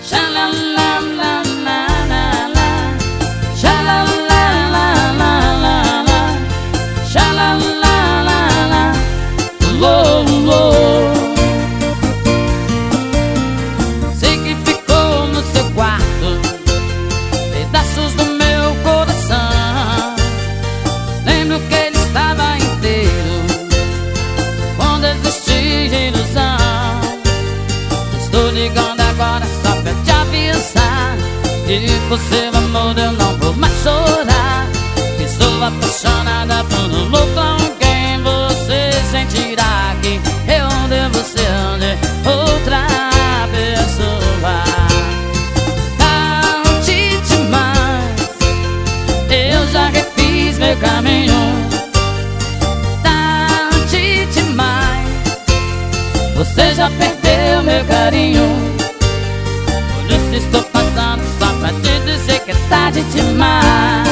Xalalalala, xalalalala, xalalalala, sei que ficou no seu quarto pedaços do meu coração. Lembro que ele estava inteiro quando existia ilusão. Estou ligando agora só pra te avisar que por seu amor eu não vou mais chorar. Estou apaixonada por um louco, alguém você sentirá que eu devo ser de outra pessoa. Tarde demais, eu já refiz meu caminho. Tarde demais, você já perdeu meu carinho. Por isso estou passando só pra te dizer que é tarde demais.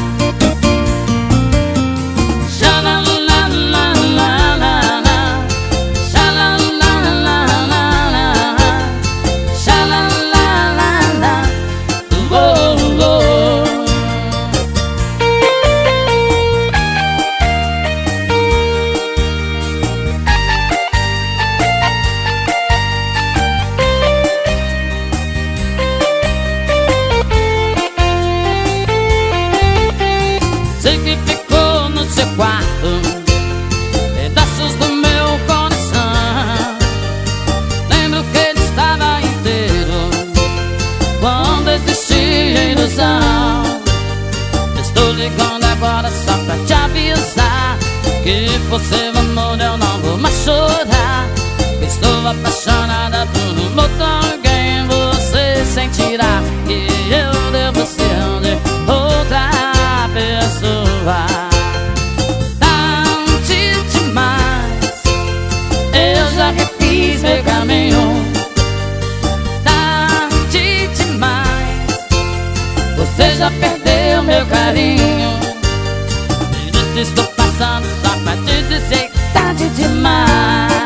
Sei que ficou no seu quarto pedaços do meu coração. Lembro que ele estava inteiro quando existia ilusão. Estou ligando agora só pra te avisar que por seu amor eu não vou mais chorar. Estou apaixonada por um outro alguém, você sentirá que eu devo ser de outra pessoa. Tarde demais, eu já refiz meu caminho. Tarde demais, você já perdeu meu carinho. Por isso estou passando só pra te dizer que tarde demais.